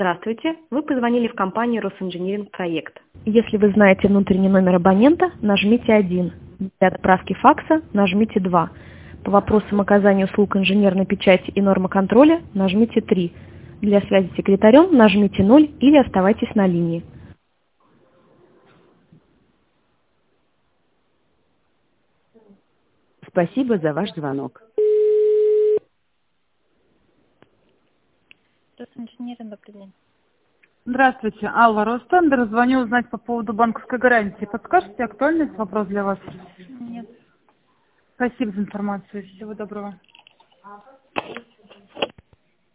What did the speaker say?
Здравствуйте, вы позвонили в компанию Росинжиниринг Проект. Если вы знаете внутренний номер абонента, нажмите 1. Для отправки факса нажмите 2. По вопросам оказания услуг инженерной печати и нормоконтроля нажмите 3. Для связи с секретарем нажмите 0 или оставайтесь на линии. Спасибо за ваш звонок. Росинжиниринг, добрый день. Здравствуйте, Алла Ростендер. Звоню узнать по поводу банковской гарантии. Подскажете, актуальный вопрос для вас? Нет. Спасибо за информацию. Всего доброго.